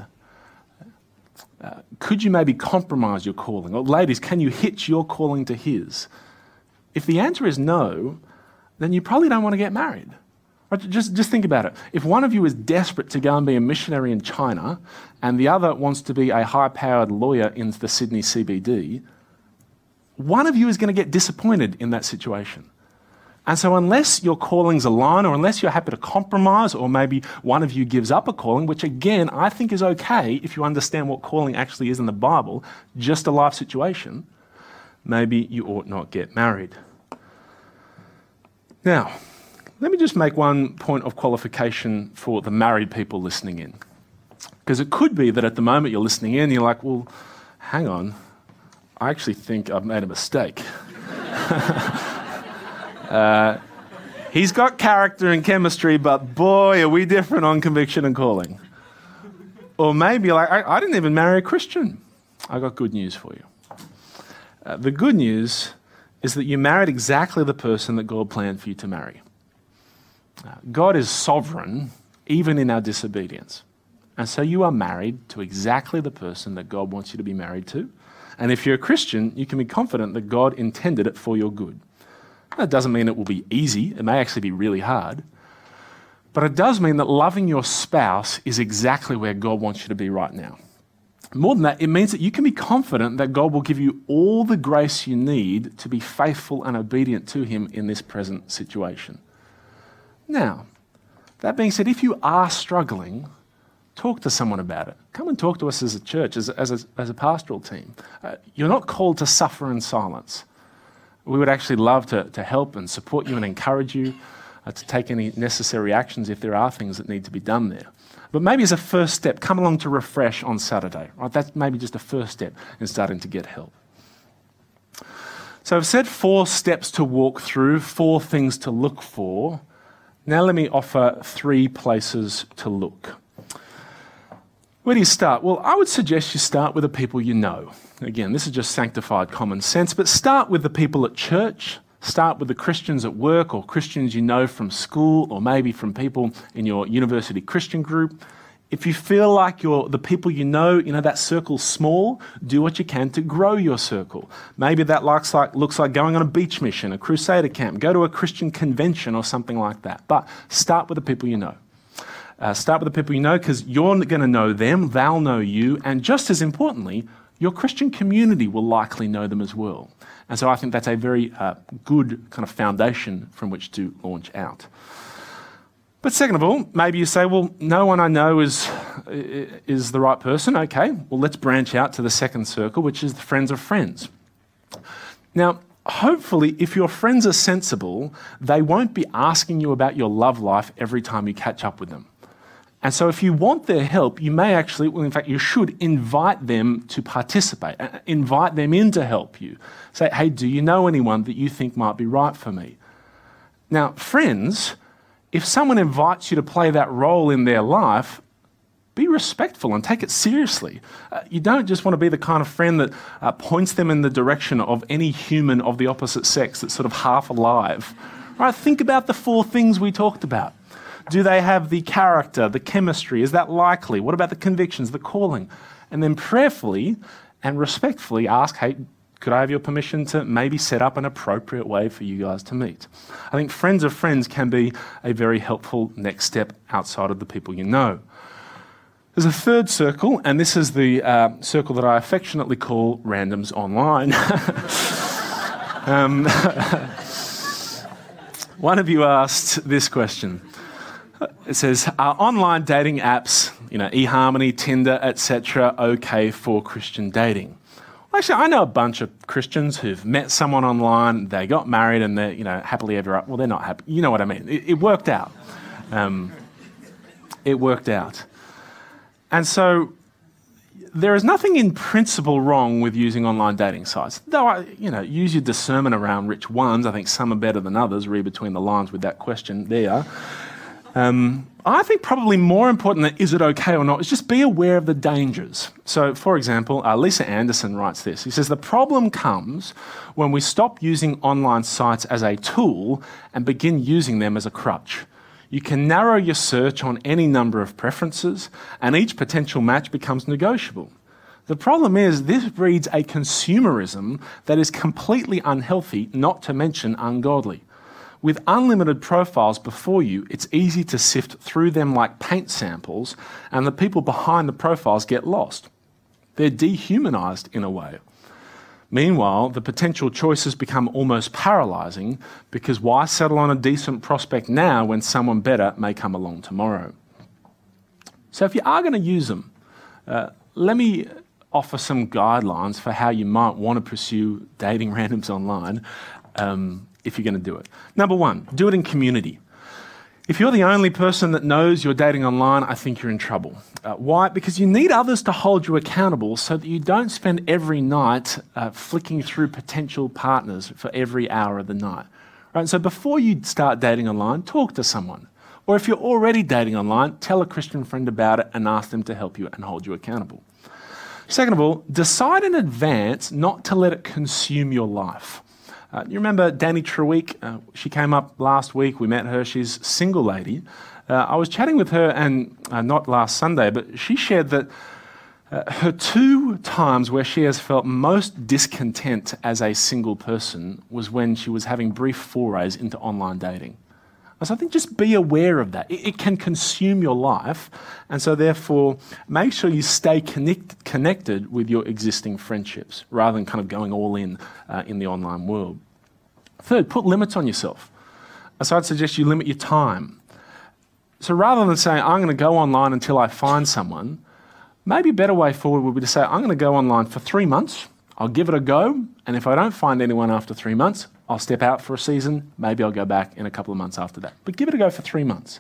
B: Uh, could you maybe compromise your calling? Or ladies, can you hitch your calling to his? If the answer is no, then you probably don't want to get married. Right? Just, just think about it. If one of you is desperate to go and be a missionary in China and the other wants to be a high-powered lawyer in the Sydney C B D, one of you is going to get disappointed in that situation. And so unless your callings align, or unless you're happy to compromise, or maybe one of you gives up a calling, which again, I think is okay if you understand what calling actually is in the Bible, just a life situation, maybe you ought not get married. Now, let me just make one point of qualification for the married people listening in. Because it could be that at the moment you're listening in, you're like, well, hang on, I actually think I've made a mistake. uh, he's got character and chemistry, but boy, are we different on conviction and calling. Or maybe like, I, I didn't even marry a Christian. I got good news for you. Uh, the good news is that you married exactly the person that God planned for you to marry. Uh, God is sovereign, even in our disobedience. And so you are married to exactly the person that God wants you to be married to. And if you're a Christian, you can be confident that God intended it for your good. That doesn't mean it will be easy. It may actually be really hard. But it does mean that loving your spouse is exactly where God wants you to be right now. More than that, it means that you can be confident that God will give you all the grace you need to be faithful and obedient to Him in this present situation. Now, that being said, if you are struggling, talk to someone about it. Come and talk to us as a church, as a, as a, as a pastoral team. Uh, you're not called to suffer in silence. We would actually love to, to help and support you and encourage you uh, to take any necessary actions if there are things that need to be done there. But maybe as a first step, come along to Refresh on Saturday. Right? That's maybe just a first step in starting to get help. So I've said four steps to walk through, four things to look for. Now let me offer three places to look. Where do you start? Well, I would suggest you start with the people you know. Again, this is just sanctified common sense, but start with the people at church. Start with the Christians at work or Christians you know from school or maybe from people in your university Christian group. If you feel like you're, the people you know, you know, that circle's small, do what you can to grow your circle. Maybe that looks like, looks like going on a beach mission, a crusader camp, go to a Christian convention or something like that. But start with the people you know. Uh, start with the people you know because you're going to know them, they'll know you, and just as importantly, your Christian community will likely know them as well. And so I think that's a very uh, good kind of foundation from which to launch out. But second of all, maybe you say, well, no one I know is, is the right person. Okay, well, let's branch out to the second circle, which is the friends of friends. Now, hopefully, if your friends are sensible, they won't be asking you about your love life every time you catch up with them. And so if you want their help, you may actually, well, in fact, you should invite them to participate, invite them in to help you. Say, hey, do you know anyone that you think might be right for me? Now, friends, if someone invites you to play that role in their life, be respectful and take it seriously. Uh, you don't just want to be the kind of friend that uh, points them in the direction of any human of the opposite sex that's sort of half alive. Right? Think about the four things we talked about. Do they have the character, the chemistry? Is that likely? What about the convictions, the calling? And then prayerfully and respectfully ask, hey, could I have your permission to maybe set up an appropriate way for you guys to meet? I think friends of friends can be a very helpful next step outside of the people you know. There's a third circle, and this is the uh, circle that I affectionately call randoms online. um, one of you asked this question. It says, are online dating apps, you know, eHarmony, Tinder, et cetera, okay for Christian dating? Well, actually, I know a bunch of Christians who've met someone online, they got married, and they're, you know, happily ever after. Well, they're not happy. You know what I mean. It, it worked out. Um, it worked out. And so there is nothing in principle wrong with using online dating sites. Though, I, you know, use your discernment around which ones. I think some are better than others. Read between the lines with that question there. Um, I think probably more important than is it okay or not is just be aware of the dangers. So, for example, uh, Lisa Anderson writes this. He says, the problem comes when we stop using online sites as a tool and begin using them as a crutch. You can narrow your search on any number of preferences, and each potential match becomes negotiable. The problem is this breeds a consumerism that is completely unhealthy, not to mention ungodly. With unlimited profiles before you, it's easy to sift through them like paint samples, and the people behind the profiles get lost. They're dehumanized in a way. Meanwhile, the potential choices become almost paralyzing because why settle on a decent prospect now when someone better may come along tomorrow? So if you are going to use them, uh, let me offer some guidelines for how you might want to pursue dating randoms online um, if you're going to do it. Number one, do it in community. If you're the only person that knows you're dating online, I think you're in trouble. Uh, why? Because you need others to hold you accountable so that you don't spend every night uh, flicking through potential partners for every hour of the night. Right? So before you start dating online, talk to someone. Or if you're already dating online, tell a Christian friend about it and ask them to help you and hold you accountable. Second of all, decide in advance not to let it consume your life. Uh, you remember Danny Treweek? Uh, she came up last week. We met her. She's a single lady. Uh, I was chatting with her, and uh, not last Sunday, but she shared that uh, her two times where she has felt most discontent as a single person was when she was having brief forays into online dating. So I think just be aware of that. It, it can consume your life, and so therefore make sure you stay connect, connected with your existing friendships rather than kind of going all in uh, in the online world. Third, put limits on yourself. So I'd suggest you limit your time. So rather than saying, I'm going to go online until I find someone, maybe a better way forward would be to say, I'm going to go online for three months, I'll give it a go, and if I don't find anyone after three months, I'll step out for a season, maybe I'll go back in a couple of months after that. But give it a go for three months.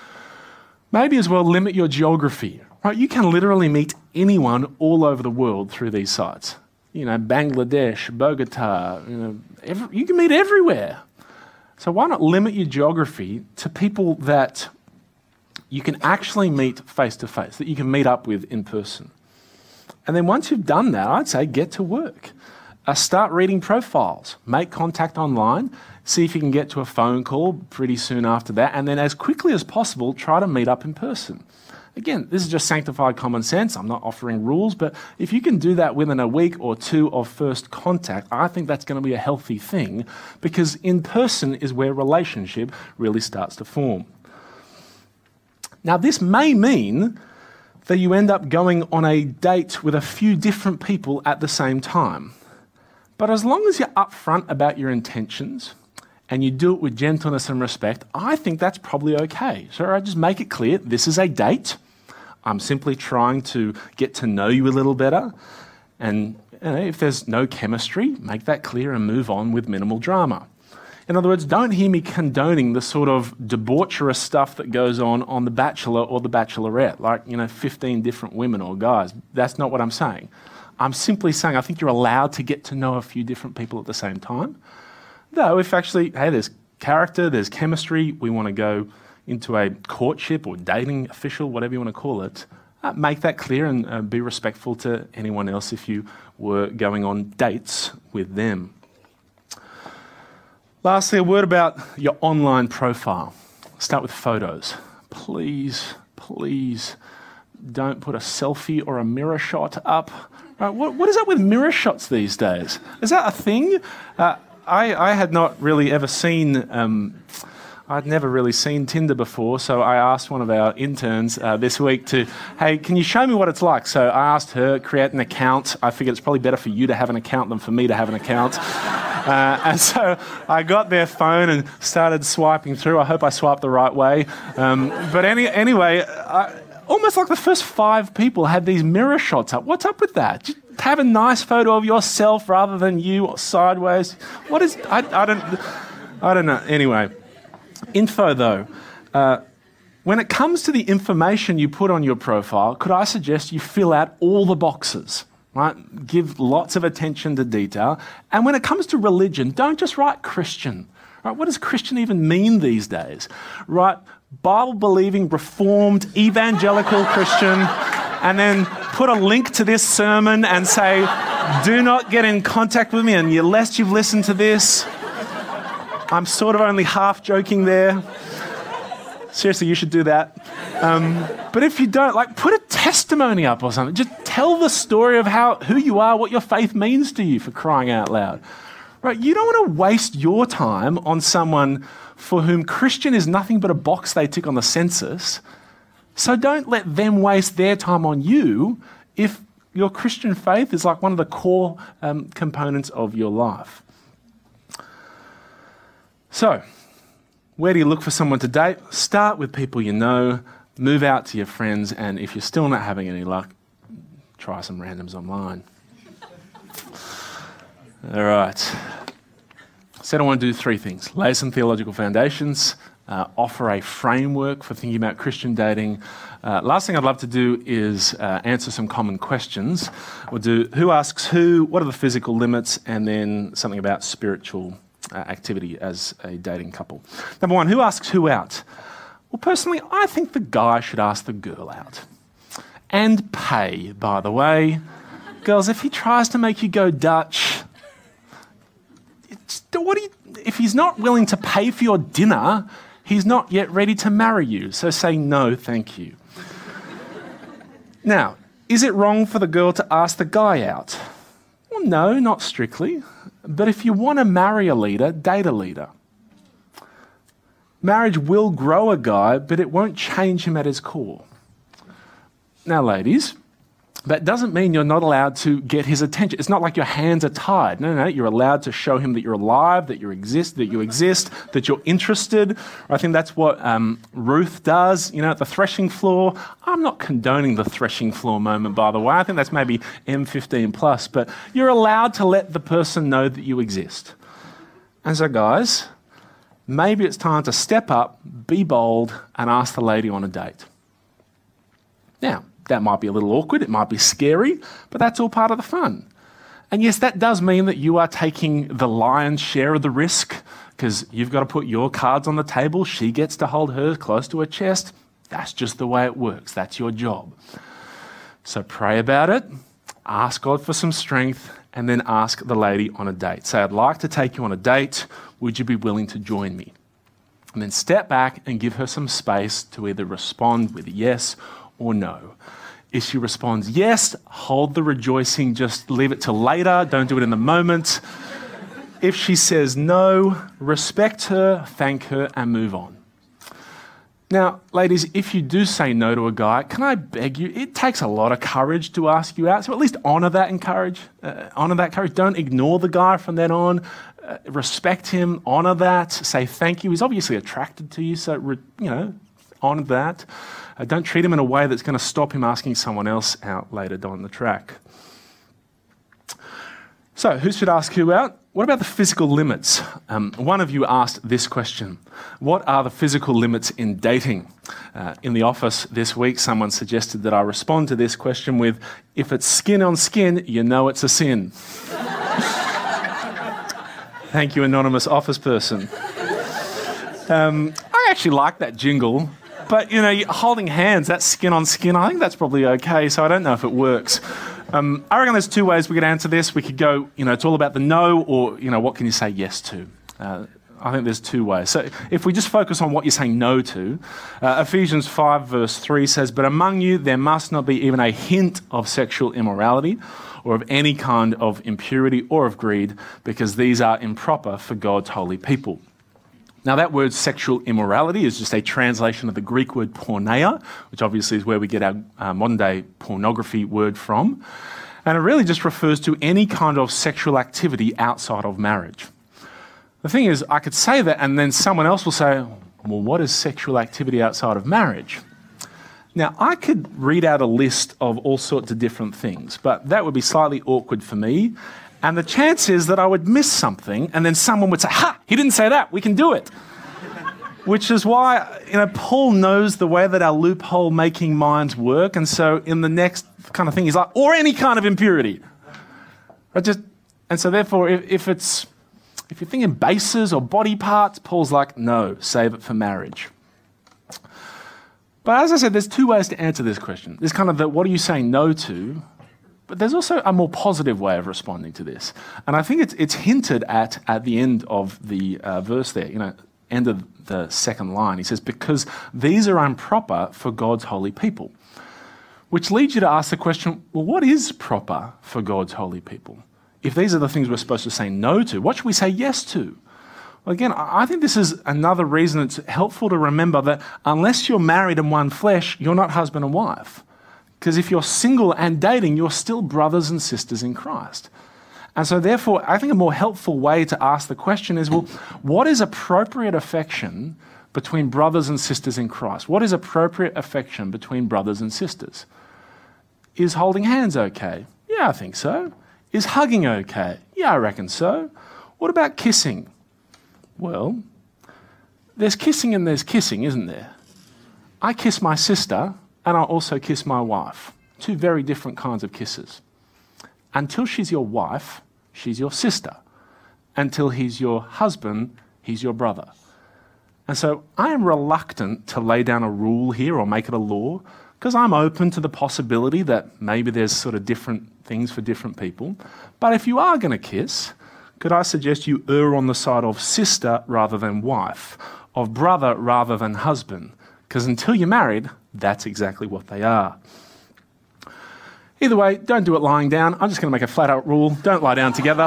B: Maybe as well limit your geography. Right? You can literally meet anyone all over the world through these sites. You know, Bangladesh, Bogota, you know, every, you can meet everywhere. So why not limit your geography to people that you can actually meet face to face, that you can meet up with in person? And then once you've done that, I'd say get to work. Uh, start reading profiles, make contact online, see if you can get to a phone call pretty soon after that, and then as quickly as possible, try to meet up in person. Again, this is just sanctified common sense. I'm not offering rules, but if you can do that within a week or two of first contact, I think that's going to be a healthy thing, because in person is where relationship really starts to form. Now, this may mean that you end up going on a date with a few different people at the same time. But as long as you're upfront about your intentions and you do it with gentleness and respect, I think that's probably okay. So I just make it clear, this is a date. I'm simply trying to get to know you a little better. And you know, if there's no chemistry, make that clear and move on with minimal drama. In other words, don't hear me condoning the sort of debaucherous stuff that goes on on The Bachelor or The Bachelorette, like, you know, fifteen different women or guys. That's not what I'm saying. I'm simply saying I think you're allowed to get to know a few different people at the same time. Though if actually, hey, there's character, there's chemistry, we want to go into a courtship or dating official, whatever you want to call it, uh, make that clear and uh, be respectful to anyone else if you were going on dates with them. Lastly, a word about your online profile. Start with photos. Please, please don't put a selfie or a mirror shot up. Right, what, what is up with mirror shots these days? Is that a thing? Uh, I, I had not really ever seen, um, I'd never really seen Tinder before, so I asked one of our interns uh, this week to, hey, can you show me what it's like? So I asked her, create an account. I figured it's probably better for you to have an account than for me to have an account. Uh, and so I got their phone and started swiping through. I hope I swiped the right way. Um, but any, anyway, I, almost like the first five people had these mirror shots up. What's up with that? Just have a nice photo of yourself rather than you sideways. What is... I, I don't... I don't know. Anyway, info though. Uh, when it comes to the information you put on your profile, could I suggest you fill out all the boxes? Right? Give lots of attention to detail. And when it comes to religion, don't just write Christian. Right? What does Christian even mean these days? Write Bible-believing, reformed, evangelical Christian, and then put a link to this sermon and say, do not get in contact with me unless you've listened to this. I'm sort of only half joking there. Seriously, you should do that. Um, but if you don't, like, put a testimony up or something. Just tell the story of how who you are, what your faith means to you, for crying out loud. Right? You don't want to waste your time on someone for whom Christian is nothing but a box they tick on the census. So don't let them waste their time on you if your Christian faith is like one of the core um, components of your life. So, where do you look for someone to date? Start with people you know, move out to your friends, and if you're still not having any luck, try some randoms online. All right. Said I want to do three things. Lay some theological foundations, uh, offer a framework for thinking about Christian dating. Uh, last thing I'd love to do is uh, answer some common questions. We'll do who asks who, what are the physical limits, and then something about spiritual uh, activity as a dating couple. Number one, who asks who out? Well, personally, I think the guy should ask the girl out. And pay, by the way. Girls, if he tries to make you go Dutch, it's, what do you, if he's not willing to pay for your dinner, he's not yet ready to marry you. So say no, thank you. Now, is it wrong for the girl to ask the guy out? Well, no, not strictly. But if you want to marry a leader, date a leader. Marriage will grow a guy, but it won't change him at his core. Now, ladies, that doesn't mean you're not allowed to get his attention. It's not like your hands are tied. No, no, you're allowed to show him that you're alive, that you exist, that you exist, that you're interested. I think that's what um, Ruth does, you know, at the threshing floor. I'm not condoning the threshing floor moment, by the way. I think that's maybe M fifteen plus, but you're allowed to let the person know that you exist. And so, guys, maybe it's time to step up, be bold, and ask the lady on a date. Now, that might be a little awkward, it might be scary, but that's all part of the fun. And yes, that does mean that you are taking the lion's share of the risk, because you've got to put your cards on the table, she gets to hold hers close to her chest. That's just the way it works, that's your job. So pray about it, ask God for some strength, and then ask the lady on a date. Say, I'd like to take you on a date, would you be willing to join me? And then step back and give her some space to either respond with a yes or no? If she responds yes, hold the rejoicing, just leave it till later, don't do it in the moment. If she says no, respect her, thank her, and move on. Now, ladies, if you do say no to a guy, can I beg you, it takes a lot of courage to ask you out, so at least honour that encourage, uh, honour that courage. Don't ignore the guy from then on. Uh, respect him, honour that, say thank you. He's obviously attracted to you, so, re, you know, honour that. Uh, don't treat him in a way that's going to stop him asking someone else out later down the track. So, who should ask who out? What about the physical limits? Um, one of you asked this question. What are the physical limits in dating? Uh, in the office this week, someone suggested that I respond to this question with, if it's skin on skin, you know it's a sin. Thank you, anonymous office person. Um, I actually like that jingle, but, you know, holding hands, that's skin on skin, I think that's probably okay, so I don't know if it works. Um, I reckon there's two ways we could answer this. We could go, you know, it's all about the no, or, you know, what can you say yes to? Uh, I think there's two ways. So if we just focus on what you're saying no to, uh, Ephesians five verse three says, but among you there must not be even a hint of sexual immorality or of any kind of impurity or of greed, because these are improper for God's holy people. Now, that word sexual immorality is just a translation of the Greek word porneia, which obviously is where we get our uh, modern-day pornography word from. And it really just refers to any kind of sexual activity outside of marriage. The thing is, I could say that, and then someone else will say, well, what is sexual activity outside of marriage? Now, I could read out a list of all sorts of different things, but that would be slightly awkward for me. And the chance is that I would miss something, and then someone would say, ha, he didn't say that, we can do it. Which is why, you know, Paul knows the way that our loophole-making minds work, and so in the next kind of thing, he's like, or any kind of impurity. I just, and so therefore, if, if it's, if you're thinking bases or body parts, Paul's like, no, save it for marriage. But as I said, there's two ways to answer this question. There's kind of the, what are you saying no to? But there's also a more positive way of responding to this. And I think it's it's hinted at at the end of the uh, verse there, you know, end of the second line. He says, because these are improper for God's holy people. Which leads you to ask the question, well, what is proper for God's holy people? If these are the things we're supposed to say no to, what should we say yes to? Well, again, I think this is another reason it's helpful to remember that unless you're married in one flesh, you're not husband and wife. Because if you're single and dating, you're still brothers and sisters in Christ. And so therefore, I think a more helpful way to ask the question is, well, what is appropriate affection between brothers and sisters in Christ? What is appropriate affection between brothers and sisters? Is holding hands okay? Yeah, I think so. Is hugging okay? Yeah, I reckon so. What about kissing? Well, there's kissing and there's kissing, isn't there? I kiss my sister, and I also kiss my wife. Two very different kinds of kisses. Until she's your wife, she's your sister. Until he's your husband, he's your brother. And so I am reluctant to lay down a rule here or make it a law, because I'm open to the possibility that maybe there's sort of different things for different people. But if you are going to kiss, could I suggest you err on the side of sister rather than wife, of brother rather than husband? Because until you're married, that's exactly what they are. Either way, don't do it lying down. I'm just going to make a flat-out rule. Don't lie down together.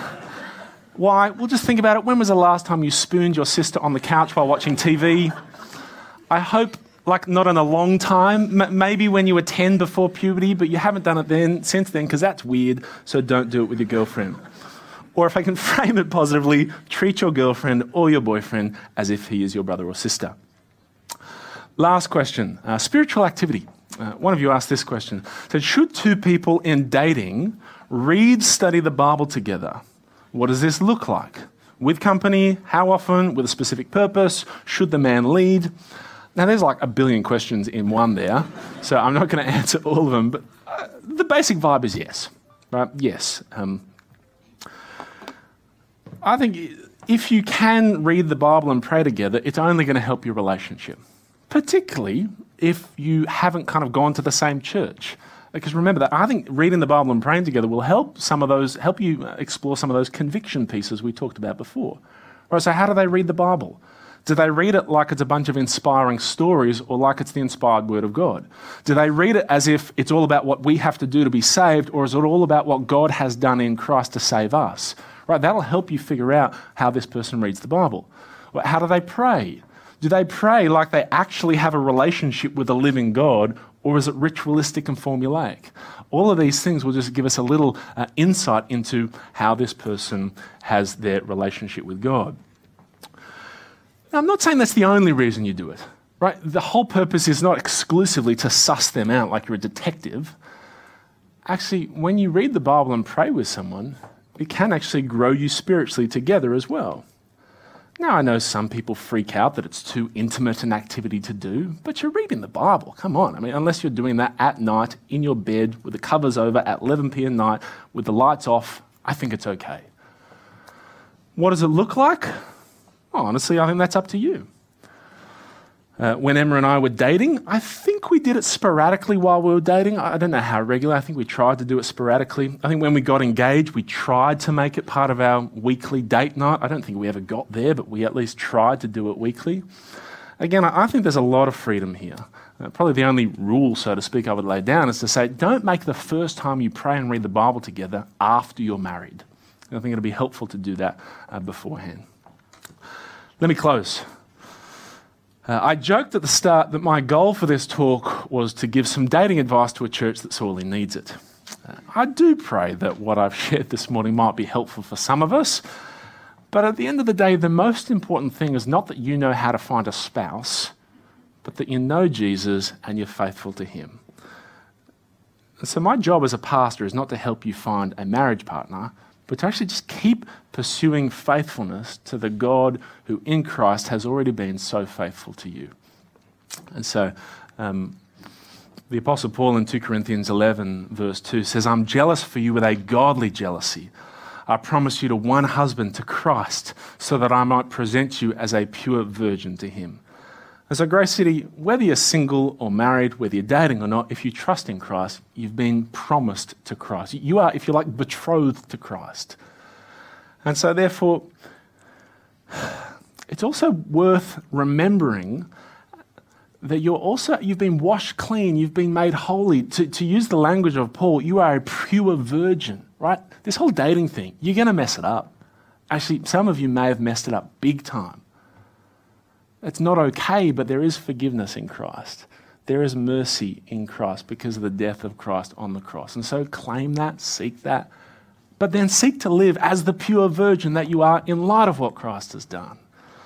B: Why? Well, just think about it. When was the last time you spooned your sister on the couch while watching T V? I hope, like, not in a long time. M- maybe when you were ten before puberty, but you haven't done it then since then, because that's weird, so don't do it with your girlfriend. Or if I can frame it positively, treat your girlfriend or your boyfriend as if he is your brother or sister. Last question, uh, spiritual activity. Uh, one of you asked this question. Said, should two people in dating read, study the Bible together? What does this look like? With company? How often? With a specific purpose? Should the man lead? Now, there's like a billion questions in one there, so I'm not going to answer all of them, but uh, the basic vibe is yes. Right? Yes. Um, I think if you can read the Bible and pray together, it's only going to help your relationship. Particularly if you haven't kind of gone to the same church. Because remember that I think reading the Bible and praying together will help some of those, help you explore some of those conviction pieces we talked about before. Right, so how do they read the Bible? Do they read it like it's a bunch of inspiring stories or like it's the inspired word of God? Do they read it as if it's all about what we have to do to be saved, or is it all about what God has done in Christ to save us? Right, that'll help you figure out how this person reads the Bible. How do they pray? Do they pray like they actually have a relationship with a living God, or is it ritualistic and formulaic? All of these things will just give us a little uh, insight into how this person has their relationship with God. Now, I'm not saying that's the only reason you do it, right? The whole purpose is not exclusively to suss them out like you're a detective. Actually, when you read the Bible and pray with someone, it can actually grow you spiritually together as well. Now, I know some people freak out that it's too intimate an activity to do, but you're reading the Bible. Come on. I mean, unless you're doing that at night, in your bed, with the covers over at eleven p.m. night, with the lights off, I think it's okay. What does it look like? Well, honestly, I think that's up to you. Uh, when Emma and I were dating, I think we did it sporadically while we were dating. I don't know how regular. I think we tried to do it sporadically. I think when we got engaged, we tried to make it part of our weekly date night. I don't think we ever got there, but we at least tried to do it weekly. Again, I think there's a lot of freedom here. Uh, probably the only rule, so to speak, I would lay down is to say, don't make the first time you pray and read the Bible together after you're married. I think it'll be helpful to do that uh, beforehand. Let me close. Uh, I joked at the start that my goal for this talk was to give some dating advice to a church that sorely needs it. Uh, I do pray that what I've shared this morning might be helpful for some of us, but at the end of the day, the most important thing is not that you know how to find a spouse, but that you know Jesus and you're faithful to him. And so my job as a pastor is not to help you find a marriage partner, but to actually just keep pursuing faithfulness to the God who in Christ has already been so faithful to you. And so um, the Apostle Paul in two Corinthians eleven verse two says, I'm jealous for you with a godly jealousy. I promise you to one husband, to Christ, so that I might present you as a pure virgin to him. And so Grace City, whether you're single or married, whether you're dating or not, if you trust in Christ, you've been promised to Christ. You are, if you like, betrothed to Christ. And so therefore, it's also worth remembering that you're also, you've been washed clean, you've been made holy. To, to use the language of Paul, you are a pure virgin, right? This whole dating thing, you're going to mess it up. Actually, some of you may have messed it up big time. It's not okay, but there is forgiveness in Christ. There is mercy in Christ because of the death of Christ on the cross. And so claim that, seek that, but then seek to live as the pure virgin that you are in light of what Christ has done.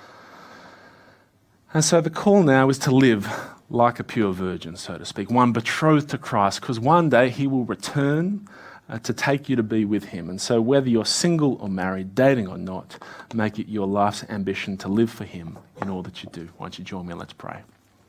B: And so the call now is to live like a pure virgin, so to speak, one betrothed to Christ, because one day he will return Uh, to take you to be with him. And so whether you're single or married, dating or not, make it your life's ambition to live for him in all that you do. Why don't you join me and let's pray.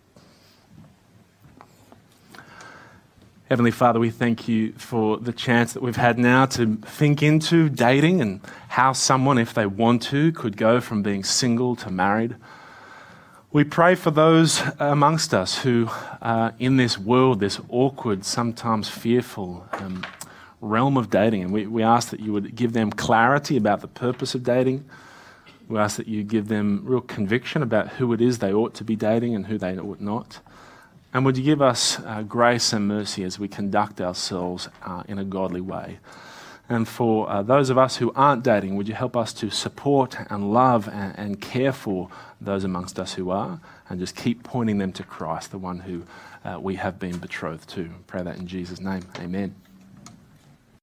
B: Heavenly Father, we thank you for the chance that we've had now to think into dating and how someone, if they want to, could go from being single to married. We pray for those amongst us who are in this world, this awkward, sometimes fearful, um, realm of dating, and we, we ask that you would give them clarity about the purpose of dating. We ask that you give them real conviction about who it is they ought to be dating and who they ought not. And would you give us uh, grace and mercy as we conduct ourselves uh, in a godly way. And for uh, those of us who aren't dating, would you help us to support and love and, and care for those amongst us who are, and just keep pointing them to Christ, the one who uh, we have been betrothed to. Pray that in Jesus' name. Amen.